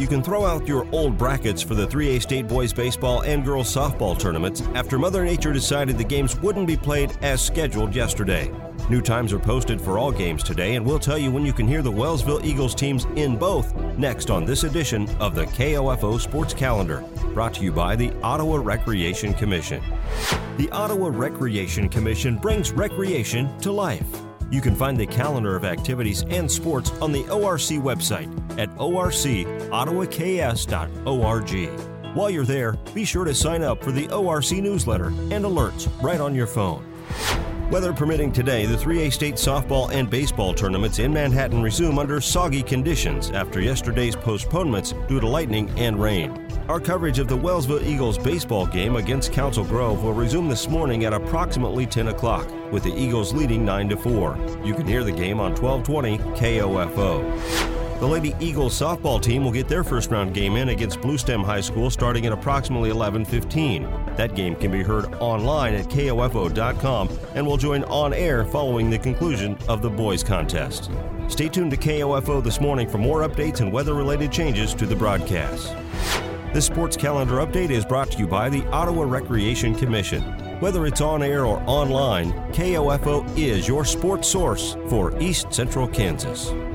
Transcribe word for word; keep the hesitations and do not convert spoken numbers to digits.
You can throw out your old brackets for the three A state boys baseball and girls softball tournaments after Mother Nature decided the games wouldn't be played as scheduled yesterday. New times are posted for all games today, and we'll tell you when you can hear the Wellsville Eagles teams in both next on this edition of the K O F O Sports Calendar, brought to you by the Ottawa Recreation Commission. The Ottawa Recreation Commission brings recreation to life. You can find the calendar of activities and sports on the O R C website at o r c ottawa k s dot org. While you're there, be sure to sign up for the O R C newsletter and alerts right on your phone. Weather permitting today, the three A state softball and baseball tournaments in Manhattan resume under soggy conditions after yesterday's postponements due to lightning and rain. Our coverage of the Wellsville Eagles baseball game against Council Grove will resume this morning at approximately ten o'clock, with the Eagles leading nine to four. You can hear the game on twelve twenty K O F O. The Lady Eagles softball team will get their first round game in against Bluestem High School starting at approximately eleven fifteen. That game can be heard online at K O F O dot com and will join on air following the conclusion of the boys contest. Stay tuned to K O F O this morning for more updates and weather-related changes to the broadcast. This sports calendar update is brought to you by the Ottawa Recreation Commission. Whether it's on air or online, K O F O is your sports source for East Central Kansas.